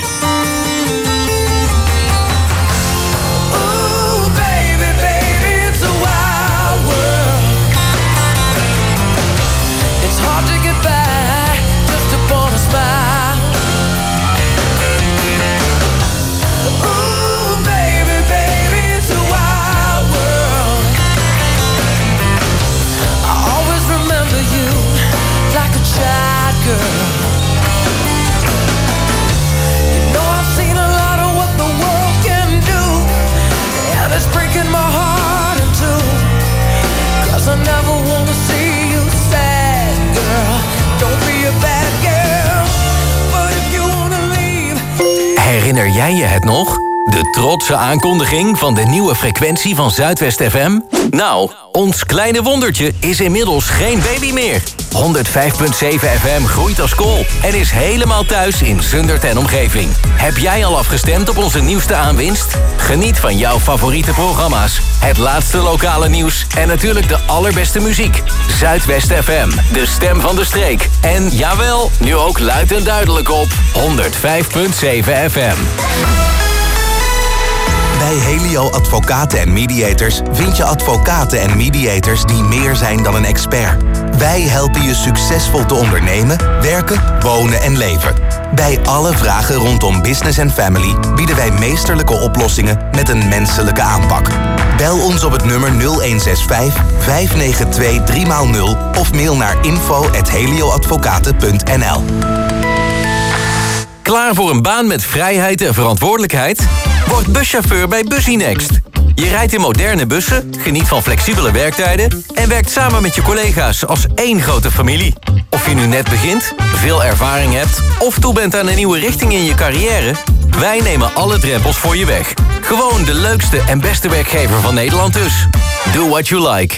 Ooh, baby, baby, it's a wild world. It's hard to get by just upon a smile. Ooh, baby, baby, it's a wild world. I always remember you like a child girl. You know I've seen a lot of what the world can do, and it's breaking my heart in two, 'cause I never wanna see you sad, girl. Don't be a bad girl, but if you wanna leave. Herinner jij je het nog? De trotse aankondiging van de nieuwe frequentie van Zuidwest F M? Nou, ons kleine wondertje is inmiddels geen baby meer. honderdvijf komma zeven F M groeit als kool en is helemaal thuis in Zundert en omgeving. Heb jij al afgestemd op onze nieuwste aanwinst? Geniet van jouw favoriete programma's, het laatste lokale nieuws en natuurlijk de allerbeste muziek. Zuidwest F M, de stem van de streek. En jawel, nu ook luid en duidelijk op honderdvijf komma zeven F M. Bij Helio Advocaten en Mediators vind je advocaten en mediators die meer zijn dan een expert. Wij helpen je succesvol te ondernemen, werken, wonen en leven. Bij alle vragen rondom business en family bieden wij meesterlijke oplossingen met een menselijke aanpak. Bel ons op het nummer nul een zes vijf, vijf negen twee, drie nul of mail naar info at helioadvocaten punt n l. Klaar voor een baan met vrijheid en verantwoordelijkheid? Word buschauffeur bij Busynext. Je rijdt in moderne bussen, geniet van flexibele werktijden en werkt samen met je collega's als één grote familie. Of je nu net begint, veel ervaring hebt of toe bent aan een nieuwe richting in je carrière, wij nemen alle drempels voor je weg. Gewoon de leukste en beste werkgever van Nederland dus. Do what you like.